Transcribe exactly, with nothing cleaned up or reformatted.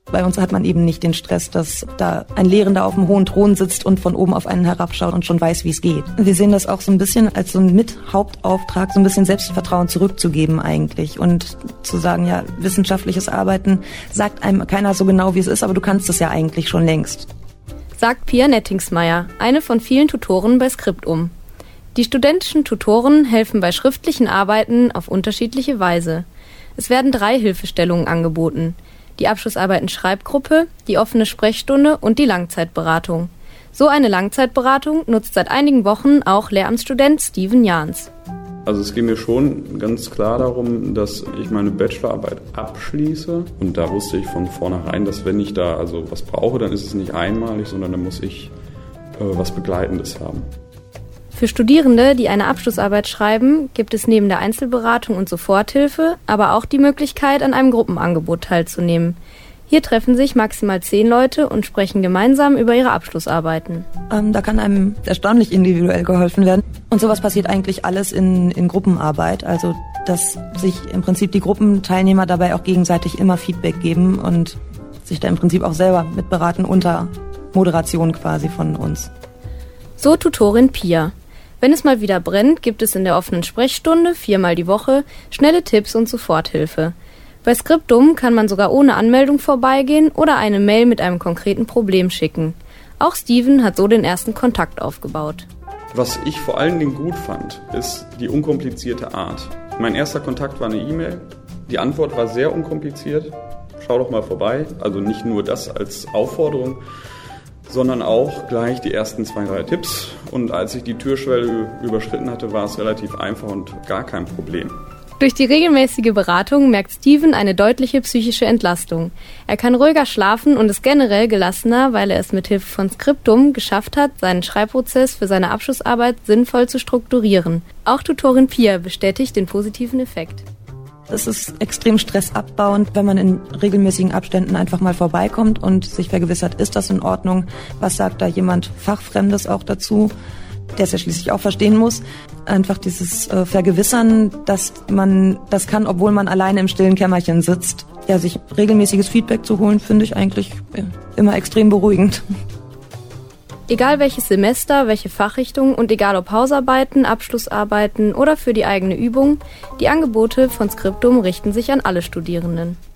Bei uns hat man eben nicht den Stress, dass da ein Lehrender auf einem hohen Thron sitzt und von oben auf einen herabschaut und schon weiß, wie es geht. Wir sehen das auch so ein bisschen als so ein Mit-Hauptauftrag, so ein bisschen Selbstvertrauen zurückzugeben eigentlich und zu sagen, ja, wissenschaftliches Arbeiten sagt einem keiner so genau, wie es ist, aber du kannst es ja eigentlich schon längst. Sagt Pia Nettingsmeier, eine von vielen Tutoren bei Skriptum. Die studentischen Tutoren helfen bei schriftlichen Arbeiten auf unterschiedliche Weise. Es werden drei Hilfestellungen angeboten: die Abschlussarbeiten-Schreibgruppe, die offene Sprechstunde und die Langzeitberatung. So eine Langzeitberatung nutzt seit einigen Wochen auch Lehramtsstudent Steven Jahns. Also es geht mir schon ganz klar darum, dass ich meine Bachelorarbeit abschließe. Und da wusste ich von vornherein, dass wenn ich da also was brauche, dann ist es nicht einmalig, sondern dann muss ich äh, was Begleitendes haben. Für Studierende, die eine Abschlussarbeit schreiben, gibt es neben der Einzelberatung und Soforthilfe aber auch die Möglichkeit, an einem Gruppenangebot teilzunehmen. Hier treffen sich maximal zehn Leute und sprechen gemeinsam über ihre Abschlussarbeiten. Ähm, da kann einem erstaunlich individuell geholfen werden. Und sowas passiert eigentlich alles in, in Gruppenarbeit. Also, dass sich im Prinzip die Gruppenteilnehmer dabei auch gegenseitig immer Feedback geben und sich da im Prinzip auch selber mitberaten unter Moderation quasi von uns. So Tutorin Pia. Wenn es mal wieder brennt, gibt es in der offenen Sprechstunde viermal die Woche schnelle Tipps und Soforthilfe. Bei Skriptum kann man sogar ohne Anmeldung vorbeigehen oder eine Mail mit einem konkreten Problem schicken. Auch Steven hat so den ersten Kontakt aufgebaut. Was ich vor allen Dingen gut fand, ist die unkomplizierte Art. Mein erster Kontakt war eine E-Mail. Die Antwort war sehr unkompliziert. Schau doch mal vorbei. Also nicht nur das als Aufforderung, sondern auch gleich die ersten zwei, drei Tipps. Und als ich die Türschwelle überschritten hatte, war es relativ einfach und gar kein Problem. Durch die regelmäßige Beratung merkt Steven eine deutliche psychische Entlastung. Er kann ruhiger schlafen und ist generell gelassener, weil er es mit Hilfe von Skriptum geschafft hat, seinen Schreibprozess für seine Abschlussarbeit sinnvoll zu strukturieren. Auch Tutorin Pia bestätigt den positiven Effekt. Es ist extrem stressabbauend, wenn man in regelmäßigen Abständen einfach mal vorbeikommt und sich vergewissert, ist das in Ordnung? Was sagt da jemand Fachfremdes auch dazu, der es ja schließlich auch verstehen muss? Einfach dieses äh, Vergewissern, dass man das kann, obwohl man alleine im stillen Kämmerchen sitzt. Ja, sich regelmäßiges Feedback zu holen, finde ich eigentlich ja, immer extrem beruhigend. Egal welches Semester, welche Fachrichtung und egal ob Hausarbeiten, Abschlussarbeiten oder für die eigene Übung, die Angebote von Skriptum richten sich an alle Studierenden.